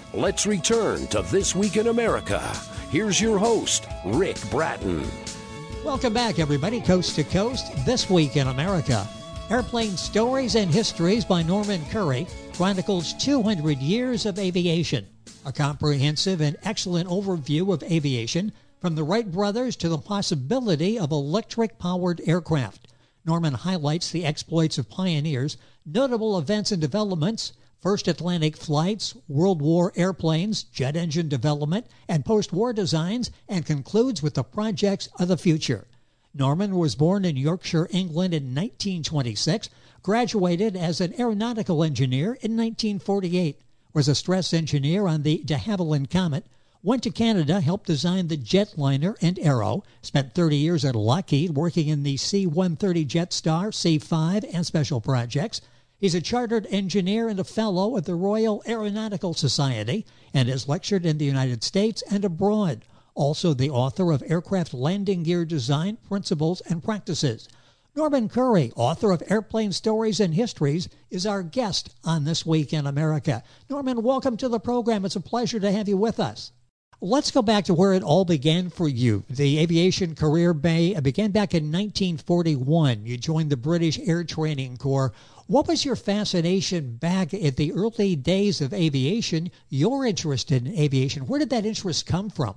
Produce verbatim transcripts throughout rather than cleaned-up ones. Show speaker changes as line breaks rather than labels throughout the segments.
Let's return to This Week in America. Here's your host, Rick Bratton.
Welcome back, everybody, coast to coast. This Week in America. Airplane Stories and Histories by Norman Curry chronicles two hundred years of aviation. A comprehensive and excellent overview of aviation, from the Wright brothers to the possibility of electric-powered aircraft. Norman highlights the exploits of pioneers, notable events and developments, first Atlantic flights, World War airplanes, jet engine development, and post-war designs, and concludes with the projects of the future. Norman was born in Yorkshire, England in nineteen twenty-six, graduated as an aeronautical engineer in nineteen forty-eight, was a stress engineer on the de Havilland Comet, went to Canada, helped design the jetliner and Arrow, spent thirty years at Lockheed working in the C one thirty Jetstar, C five, and special projects. He's a chartered engineer and a fellow at the Royal Aeronautical Society and has lectured in the United States and abroad. Also the author of Aircraft Landing Gear Design, Principles and Practices. Norman Curry, author of Airplane Stories and Histories, is our guest on This Week in America. Norman, welcome to the program. It's a pleasure to have you with us. Let's go back to where it all began for you. The aviation career began back in nineteen forty-one. You joined the British Air Training Corps. What was your fascination back at the early days of aviation, your interest in aviation? Where did that interest come from?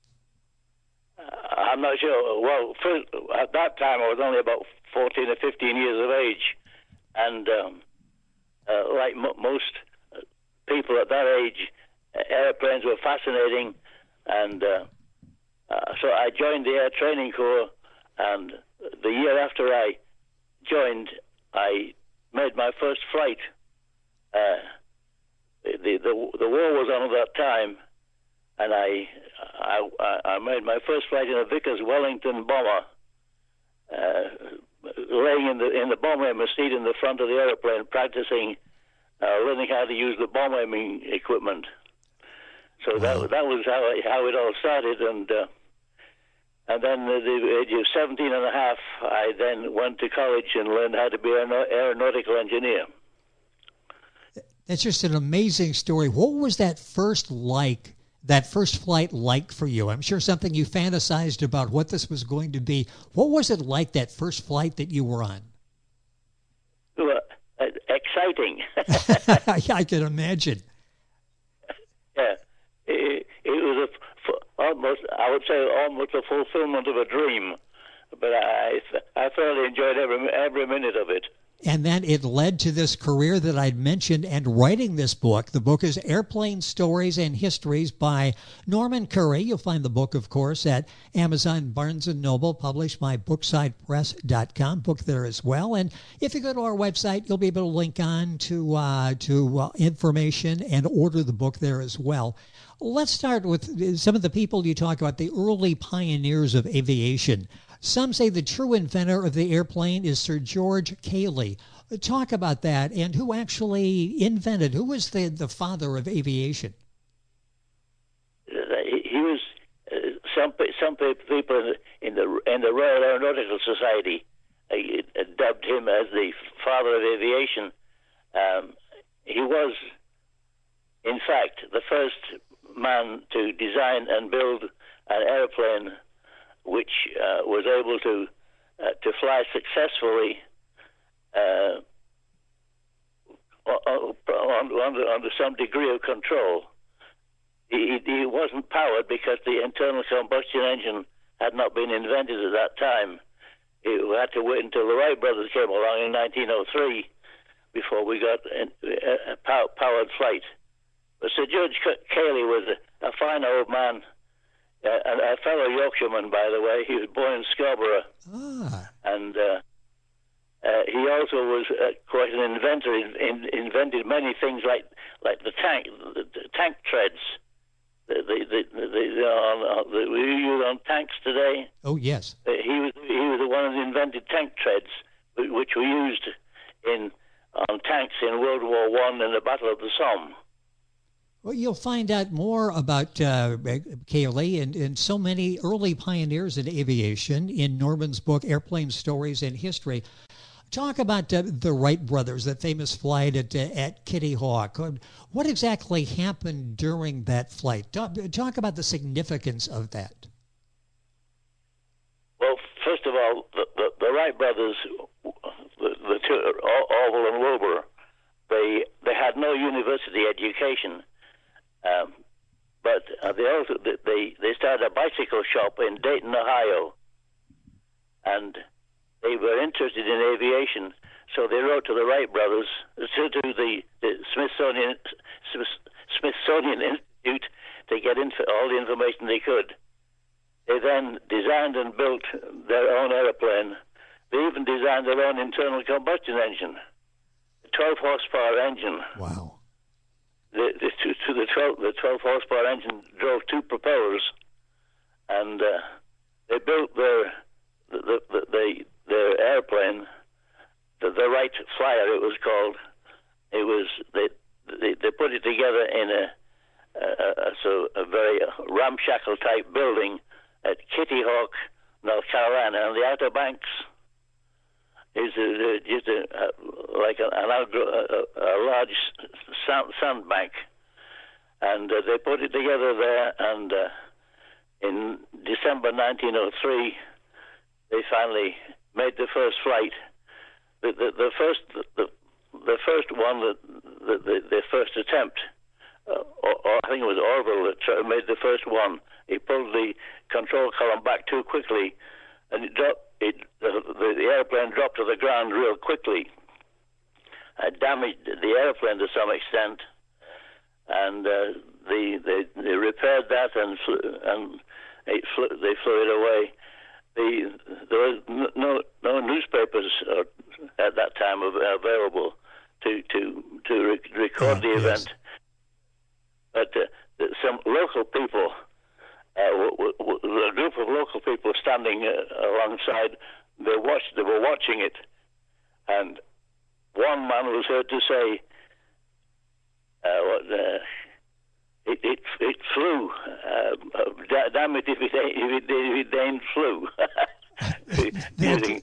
Uh, I'm not sure. Well, first, at that time, I was only about fourteen or fifteen years of age. And um, uh, like m- most people at that age, airplanes were fascinating. And uh, uh, so I joined the Air Training Corps, and the year after I joined, I made my first flight. Uh, the, the the war was on at that time, and I I, I made my first flight in a Vickers Wellington bomber, uh, laying in the in the bomb aimer seat in the front of the airplane, practicing uh, learning how to use the bomb aiming equipment. So that wow. that was how it, how it all started, and uh, and then at the age of seventeen and a half, I then went to college and learned how to be an aeronautical engineer.
That's just an amazing story. What was that first like, that first flight like for you? I'm sure something you fantasized about what this was going to be. What was it like, that first flight that you were on?
Well, uh, exciting.
I can imagine.
Yeah. It, it was a, almost, I would say, almost a fulfillment of a dream, but I, I thoroughly enjoyed every every minute of it.
And then it led to this career that I'd mentioned and writing this book. The book is Airplane Stories and Histories by Norman Curry. You'll find the book, of course, at Amazon, Barnes and Noble, published by Brookside Press dot com. Book there as well. And if you go to our website, you'll be able to link on to, uh, to uh, information and order the book there as well. Let's start with some of the people you talk about, the early pioneers of aviation. Some say the true inventor of the airplane is Sir George Cayley. Talk about that and who actually invented, who was the, the father of aviation?
He was, uh, some some people in the in the Royal Aeronautical Society uh, dubbed him as the father of aviation. Um, he was, in fact, the first man to design and build an airplane which uh, was able to uh, to fly successfully uh, under, under some degree of control. He, he wasn't powered because the internal combustion engine had not been invented at that time. We had to wait until the Wright brothers came along in nineteen oh three before we got a powered flight. But Sir George Cayley was a, a fine old man, uh, a, a fellow Yorkshireman, by the way. He was born in Scarborough.
Ah.
And uh, uh, he also was uh, quite an inventor. In, in, invented many things like like the tank, the, the tank treads. The, the, the, the, the, on, the, we use on tanks today.
Oh, yes.
Uh, he was he was the one who invented tank treads, which were used in on tanks in World War One and the Battle of the Somme.
Well, you'll find out more about uh, Cayley and, and so many early pioneers in aviation in Norman's book, Airplane Stories and History. Talk about uh, the Wright brothers, that famous flight at, uh, at Kitty Hawk. What exactly happened during that flight? Talk, talk about the significance of that.
Well, first of all, the, the, the Wright brothers, the, the two, Orville and Wilbur, they they had no university education, um, but uh, they also they they started a bicycle shop in Dayton, Ohio, and they were interested in aviation. So they wrote to the Wright brothers, to, to the, the Smithsonian Smithsonian Institute, to get info, all the information they could. They then designed and built their own airplane. They even designed their own internal combustion engine, a twelve horsepower engine.
Wow.
The, the, to, to the twelve the twelve horsepower engine drove two propellers, and uh, they built their the, the, the their airplane, the, the Wright Flyer it was called. It was they they, they put it together in a a, a, so a very ramshackle type building at Kitty Hawk, North Carolina, on the Outer Banks. It's a, just a, a, like a, an outgro- a, a large sand, sandbank, and uh, they put it together there. And uh, in December nineteen oh three, they finally made the first flight. The the, the first the, the first one, the the, the, the first attempt, uh, or, or I think it was Orville that made the first one. He pulled the control column back too quickly, and it dropped. It, the, the airplane dropped to the ground real quickly. It damaged the airplane to some extent, and uh, the, they, they repaired that and flew, and it flew, they flew it away. The, there was no no newspapers at that time available to to to re- record the event, yes. But uh, some local people. Uh, w- w- a group of local people standing uh, alongside, they watched. They were watching it, and one man was heard to say, uh, what, uh, "It it it flew. Uh, uh, damn it if it if it, if it ain't flew." Using,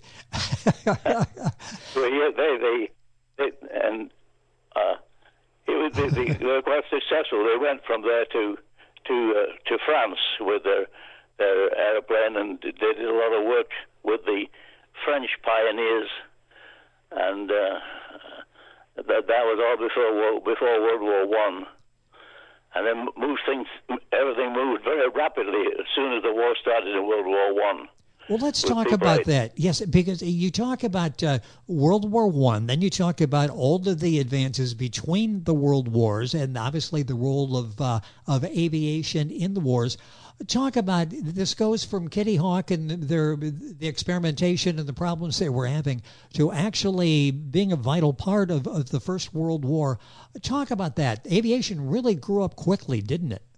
so yeah, they, they they and uh, it was they, they, they were quite successful. They went from there to. to uh, to France with their their airplane, and they did a lot of work with the French pioneers, and uh, that that was all before World, before World War One, and then moved things. Everything moved very rapidly as soon as the war started in World War One.
Well, let's talk about that. Yes, because you talk about uh, World War One, then you talk about all of the advances between the world wars, and obviously the role of uh, of aviation in the wars. Talk about this goes from Kitty Hawk and their the experimentation and the problems they were having to actually being a vital part of, of the First World War. Talk about that. Aviation really grew up quickly, didn't it?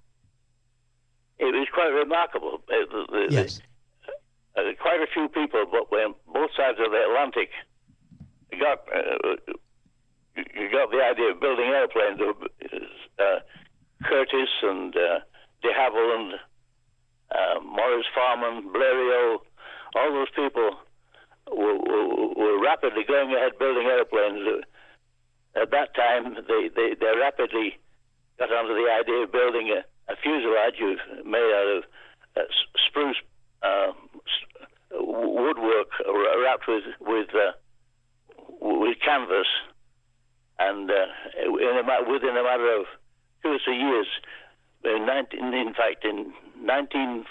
It was quite remarkable. The, the,
yes.
The, Uh, quite a few people, but when both sides of the Atlantic got uh, you got the idea of building airplanes. Uh, Curtis and uh, de Havilland, uh, Morris Farman, Blériot, all those people were, were, were rapidly going ahead building airplanes. At that time, they, they, they rapidly got onto the idea of building a, a fuselage made out of uh, spruce uh, woodwork wrapped with with uh, with canvas, and uh, in a, within a matter of two or three years, in, nineteen, in fact, in nineteen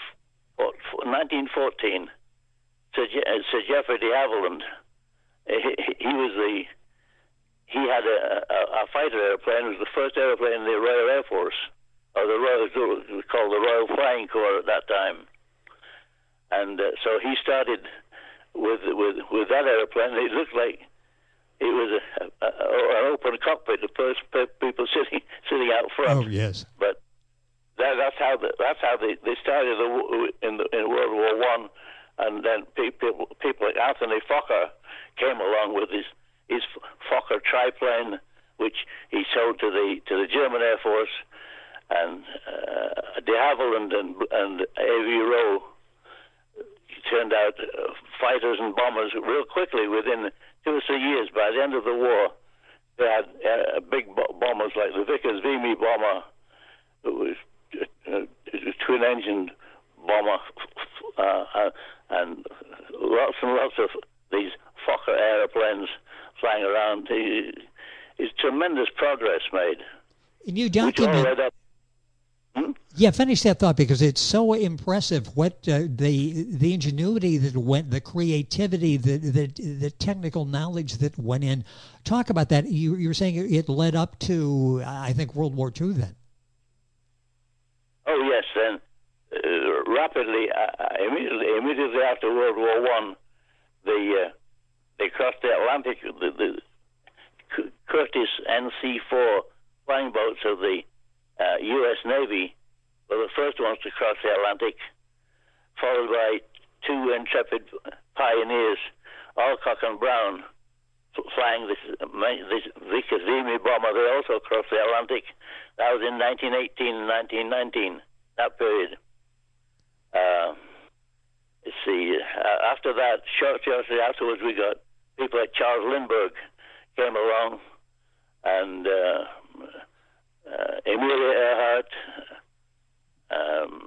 fourteen, Sir, Je- Sir Geoffrey de Havilland, he, he was the he had a, a, a fighter airplane. It was the first airplane in the Royal Air Force, or the Royal, it was called the Royal Flying Corps at that time. And uh, so he started with with with that airplane. It looked like it was a, a, a, an open cockpit, the first people sitting sitting out front.
Oh yes.
But that, that's how the, that's how they, they started the, in the, in World War One, and then people people like Anthony Fokker came along with his his Fokker triplane, which he sold to the to the German Air Force, and uh, de Havilland and and A V Rowe turned out uh, fighters and bombers real quickly within two or three years, by the end of the war, they had uh, big bo- bombers like the Vickers Vimy bomber, it was a twin-engine bomber, uh, uh, and lots and lots of these Fokker aeroplanes flying around. It's tremendous progress made.
And you document...
Hmm?
Yeah, finish that thought, because it's so impressive what uh, the the ingenuity that went, the creativity, the, the the technical knowledge that went in. Talk about that. You you were saying it led up to, I think, World War Two then.
Oh yes, and uh, rapidly, uh, immediately immediately after World War One, the uh, they crossed the Atlantic. The, the Curtiss N C four flying boats of the Uh, U S Navy were the first ones to cross the Atlantic, followed by two intrepid pioneers, Alcock and Brown, flying this, this Vickers Vimy bomber. They also crossed the Atlantic. That was in nineteen eighteen and nineteen nineteen, that period. Uh, let's see, uh, after that, short, shortly afterwards, we got people like Charles Lindbergh came along, and uh, Uh, Amelia Earhart, um,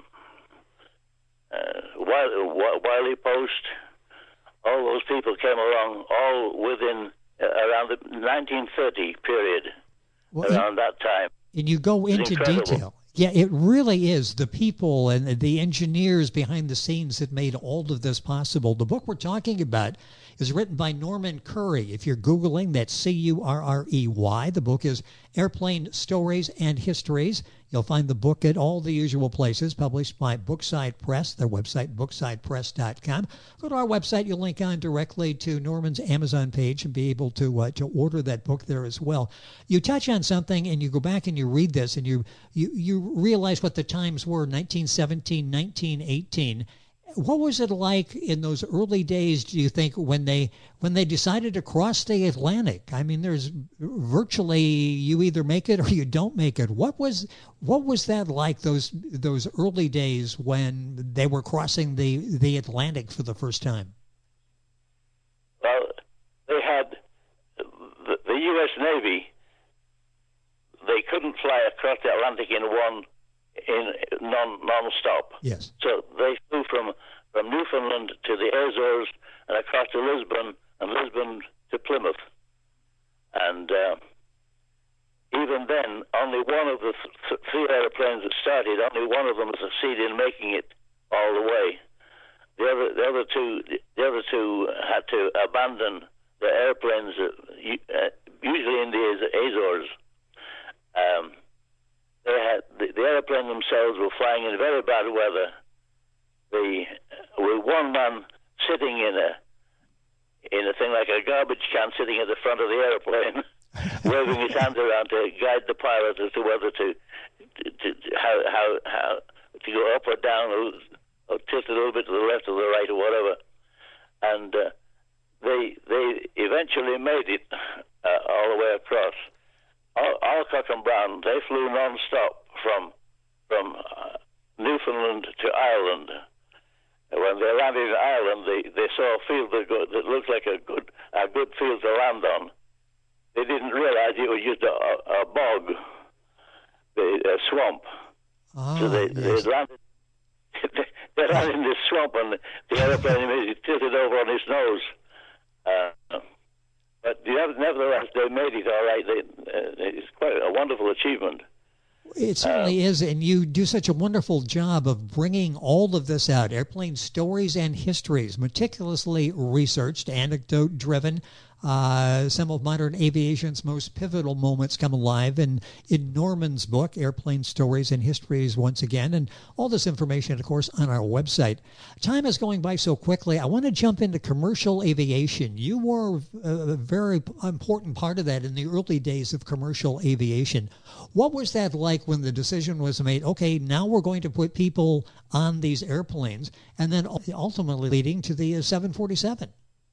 uh, Wiley, Wiley Post, all those people came along, all within uh, around the nineteen thirty period, well, around and, that time.
And you go into detail. Yeah, it really is the people and the engineers behind the scenes that made all of this possible. The book we're talking about is written by Norman Curry. If you're Googling, that's C U R R E Y. The book is Airplane Stories and Histories. You'll find the book at all the usual places, published by Bookside Press, their website, bookside press dot com. Go to our website. You'll link on directly to Norman's Amazon page and be able to uh, to order that book there as well. You touch on something and you go back and you read this and you, you, you realize what the times were, nineteen seventeen, nineteen eighteen. What was it like in those early days, do you think, when they when they decided to cross the Atlantic? I mean, there's virtually, you either make it or you don't make it. What was what was that like, those those early days when they were crossing the, the Atlantic for the first time?
Well, they had the, the U S Navy. They couldn't fly across the Atlantic in one in non non-stop.
Yes.
So they flew from, from Newfoundland to the Azores and across to Lisbon, and Lisbon to Plymouth. And uh, even then, only one of the th- three airplanes that started, only one of them succeeded in making it all the way. The other, the other two, the other two had to abandon the airplanes, uh, usually in the Azores. Um, They had the, the airplane themselves were flying in very bad weather. The with one man sitting in a in a thing like a garbage can, sitting at the front of the airplane, waving his hands around to guide the pilot as to whether to, to, to how how how to go up or down, or, or tilt a little bit to the left or the right or whatever. And uh, they they eventually made it uh, all the way across. Alcock and Brown, they flew non-stop from from uh, Newfoundland to Ireland. When they landed in Ireland, they, they saw a field that, go, that looked like a good a good field to land on. They didn't realize it was just a, a, a bog, a swamp.
Oh,
so they,
yes.
they landed they landed in this swamp, and the airplane immediately tilted over on its nose. Uh, But nevertheless, they made it all right. They, uh, it's quite a wonderful achievement.
It certainly
um,
is, and you do such a wonderful job of bringing all of this out. Airplane Stories and Histories, meticulously researched, anecdote-driven. Uh, some of modern aviation's most pivotal moments come alive in, in Norman's book, Airplane Stories and Histories, once again. And all this information, of course, on our website. Time is going by so quickly. I want to jump into commercial aviation. You were a very important part of that in the early days of commercial aviation. What was that like when the decision was made, okay, now we're going to put people on these airplanes, and then ultimately leading to the seven forty-seven?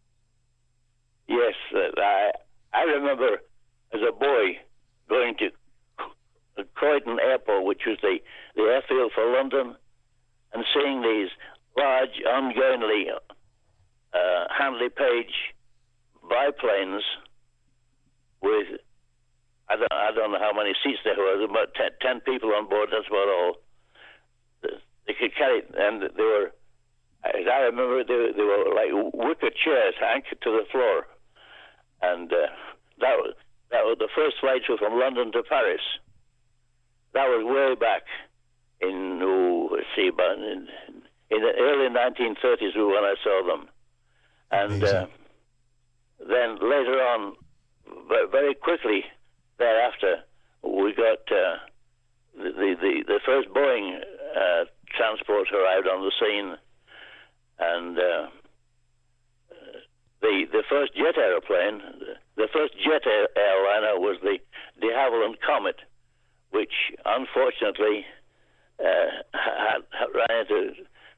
Yes, uh, I I remember as a boy going to Croydon Airport, which was the, the airfield for London, and seeing these large, ungainly, uh, Handley Page biplanes with, I don't, I don't know how many seats there were, about ten, ten people on board, that's about all. They could carry, and they were, as I remember, they, they were like wicker chairs anchored to the floor. And uh, that was, that was the first flights were from London to Paris. That was way back in, oh, let's see, about in, in the early nineteen thirties when I saw them. And uh, then later on, very quickly thereafter, we got uh, the, the, the first Boeing uh, transport arrived on the scene, and uh, the the first jet airplane, the first jet air, airliner was the de Havilland Comet, which unfortunately uh, had, had ran into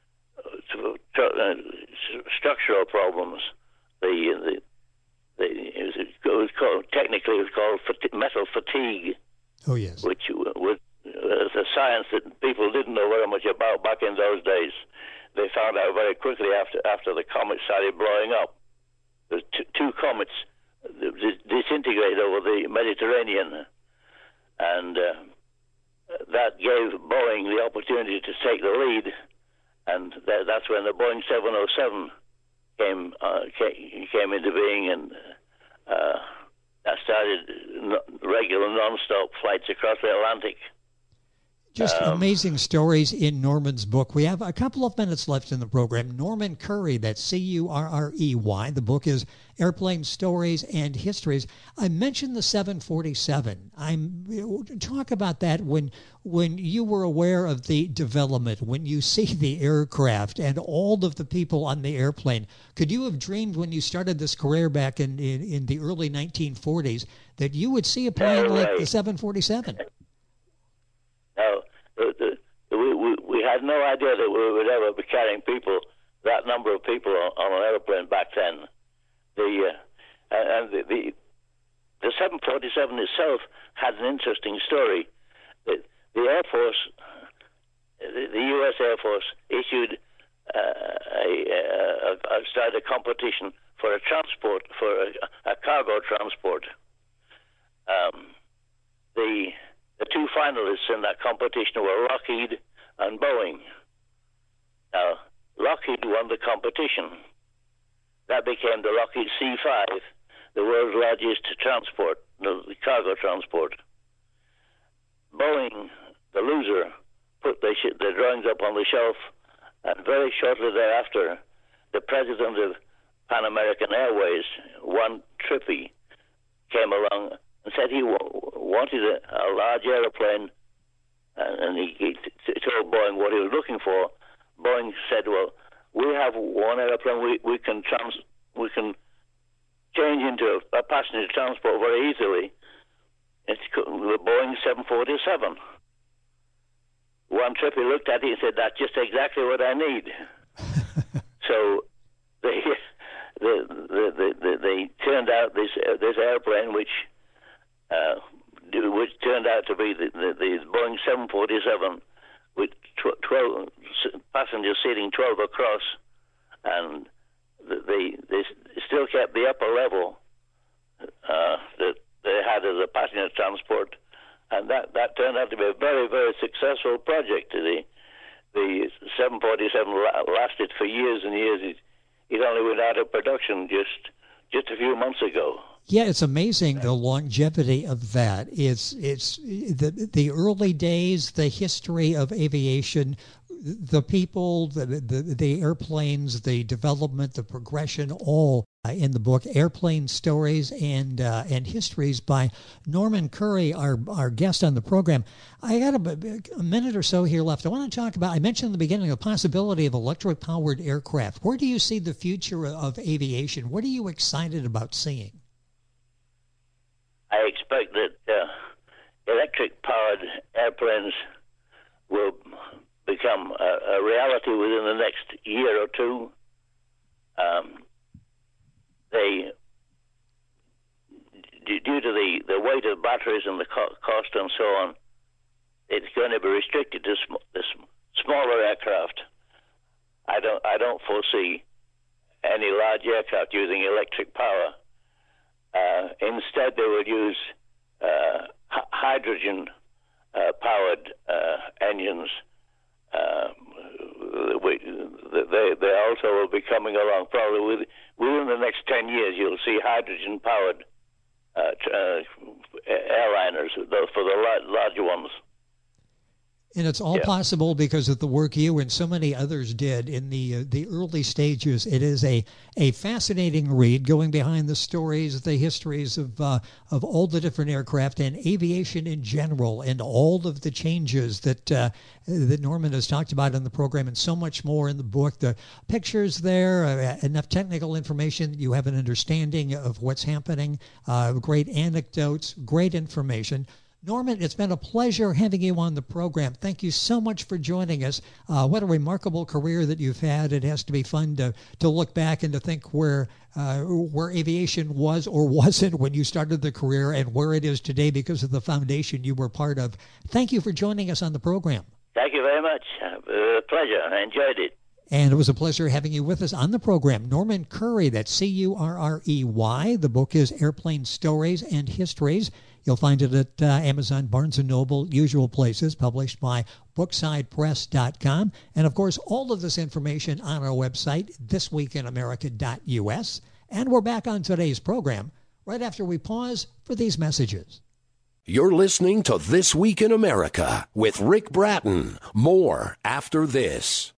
uh, uh, structural problems. The the, the it, was, it was called technically it was called fati- metal fatigue.
Oh yes,
which was a science that people didn't know very much about back in those days. They found out very quickly after after the comet started blowing up. There's t- two comets disintegrated over the Mediterranean, and uh, that gave Boeing the opportunity to take the lead, and th- that's when the Boeing seven oh seven came uh, came into being, and uh, that started regular non-stop flights across the Atlantic.
Just
um,
amazing stories in Norman's book. We have a couple of minutes left in the program. Norman Currey, that's C U R R E Y. The book is Airplane Stories and Histories. I mentioned the seven forty-seven. I'm talk about that when when you were aware of the development, when you see the aircraft and all of the people on the airplane. Could you have dreamed when you started this career back in, in, in the early nineteen forties that you would see a plane
right.
like the seven forty-seven?
No, the, the, we, we we had no idea that we would ever be carrying people, that number of people on, on an airplane back then. The uh, and the, the the seven forty-seven itself had an interesting story. The, the Air Force, the, the U S Air Force, issued uh, a, a, a started a competition for a transport for a, a cargo transport. Um, the The two finalists in that competition were Lockheed and Boeing. Now, Lockheed won the competition. That became the Lockheed C five, the world's largest transport, the cargo transport. Boeing, the loser, put the, sh- the drawings up on the shelf, and very shortly thereafter, the president of Pan American Airways, Juan Trippe, came along and said he w- wanted a, a large airplane, and, and he, he t- told Boeing what he was looking for. Boeing said, "Well, we have one airplane we, we can trans- we can change into a, a passenger transport very easily. It's the Boeing seven forty-seven." Juan Trippe looked at it and said, "That's just exactly what I need." So they, they, they, they, they turned out this uh, this airplane, which uh, which turned out to be the, the, the Boeing seven forty-seven, with tw- twelve passengers seating twelve across, and they they still kept the upper level uh, that they had as a passenger transport, and that, that turned out to be a very, very successful project. The the seven forty-seven la- lasted for years and years. It, it only went out of production just just a few months ago.
Yeah, it's amazing the longevity of that. It's it's the the early days, the history of aviation, the people, the the, the airplanes, the development, the progression, all in the book Airplane Stories and uh, and Histories by Norman Currey, our our guest on the program. I got a, a minute or so here left. I want to talk about, I mentioned in the beginning, the possibility of electric-powered aircraft. Where do you see the future of aviation? What are you excited about seeing?
I expect that uh, electric-powered airplanes will become a, a reality within the next year or two. Um, they, d- due to the, the weight of batteries and the co- cost and so on, it's going to be restricted to sm- the sm- smaller aircraft. I don't, I don't foresee any large aircraft using electric power. Uh, instead, they would use uh, h- hydrogen-powered uh, uh, engines. Uh, we, they, they also will be coming along probably with, within the next ten years. You'll see hydrogen-powered uh, uh, airliners for the larger ones.
And it's all yeah. possible because of the work you and so many others did in the uh, the early stages. It is a, a fascinating read, going behind the stories, the histories of uh, of all the different aircraft and aviation in general, and all of the changes that uh, that Norman has talked about in the program, and so much more in the book. The pictures there, uh, enough technical information that you have an understanding of what's happening. Uh, great anecdotes, great information. Norman, it's been a pleasure having you on the program. Thank you so much for joining us. Uh, what a remarkable career that you've had. It has to be fun to, to look back and to think where uh, where aviation was or wasn't when you started the career and where it is today because of the foundation you were part of. Thank you for joining us on the program.
Thank you very much. Uh, pleasure. I enjoyed it.
And it was a pleasure having you with us on the program. Norman Curry, that's C U R R E Y. The book is Airplane Stories and Histories. You'll find it at uh, Amazon, Barnes and Noble, usual places, published by Brookside Press dot com. And, of course, all of this information on our website, this week in america dot U S. And we're back on today's program right after we pause for these messages.
You're listening to This Week in America with Rick Bratton. More after this.